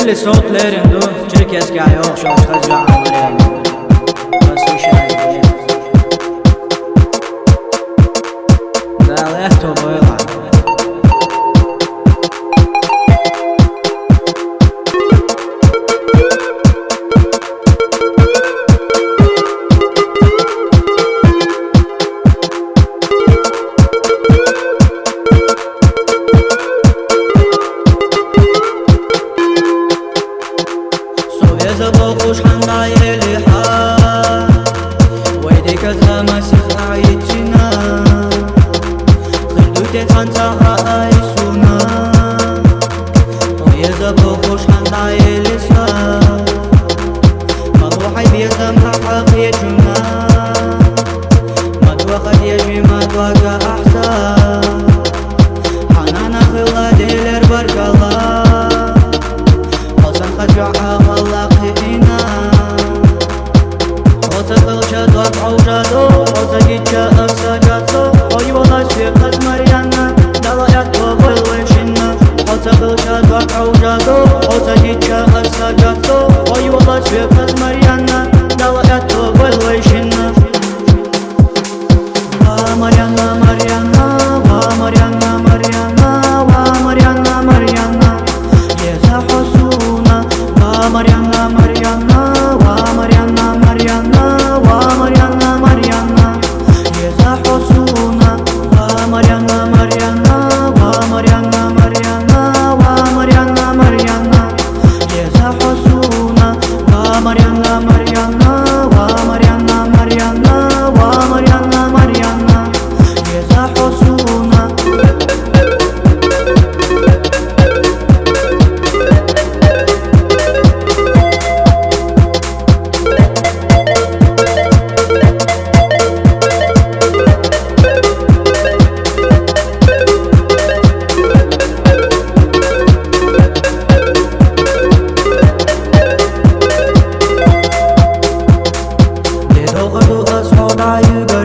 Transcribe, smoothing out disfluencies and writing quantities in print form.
Deli soğutların du Çirkeske yok şok kızı ağlarım Nasıl şahit Dağlık toboyla زبوخوش حناي لحا ويديك زمسخ عيتنا خلدو تفانتها عيسونا ويا زبوخوش حناي لسا مروحي بيزمها حقيتنا مدوخد يجي مدوخ أحسن حنانا خلا ديلر برك الله خجعها والله عوجادو عوزاجيتشا أفساجاتو عيولا شيقت مريانا دلائتو بالوشنا عوزاجيتشا دوك عوجادو عوزاجيتشا أفساجاتو عيولا شيقت مريانا دلائتو بالوشنا مريانا مريانا مريانا مريانا مريانا مريانا يزا حسونا مريانا مريانا مريانا مريانا Mariana, Mariana, Yeza Hosuna, Mariana, Mariana, Mariana, Mariana, Mariana, Mariana, Yeza Hosuna, Mariana, Mariana, Mariana, Mariana, Mariana, Mariana, Yeza Hosuna. Are you